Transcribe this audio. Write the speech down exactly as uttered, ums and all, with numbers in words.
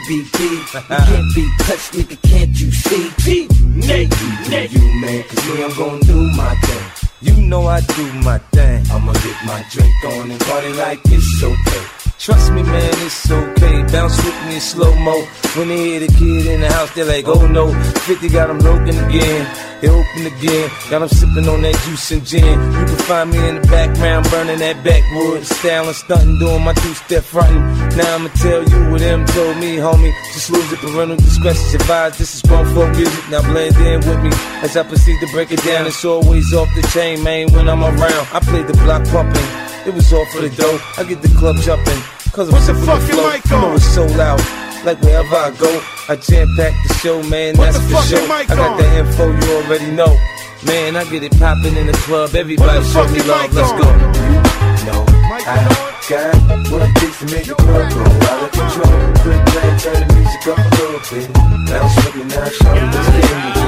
B P. You can't be touched, nigga, can't you see? G, Nate, Nate, you man, cause me, I'm gon' do my thing. You know I do my thing. I'ma get my drink on and party like it's okay. Trust me, man, it's okay. Bounce with me in slow-mo. When they hear the kid in the house, they're like, oh no. fifty got them broken again. They open again. Got them sipping on that juice and gin. You can find me in the background burning that backwood. Styling, stunting, doing my two-step frontin'. Now I'ma tell you what them told me, homie. Just lose it, parental discretion advised. This is grown folk music, now blend in with me. As I proceed to break it down, it's always off the chain, man, when I'm around. I play the block pumping. It was all for the dough. I get the club jumping. Cause I'm sick with the flow. You know it's so loud. Like wherever I go, I jam-pack the show, man, that's for sure. I got the info, you already know. Man, I get it poppin' in the club. Everybody show me love, let's go. You know, I got what it takes to make the club go out of control. Quit playing, turn the music up a little bit. Bounce with me now, show me what's getting me.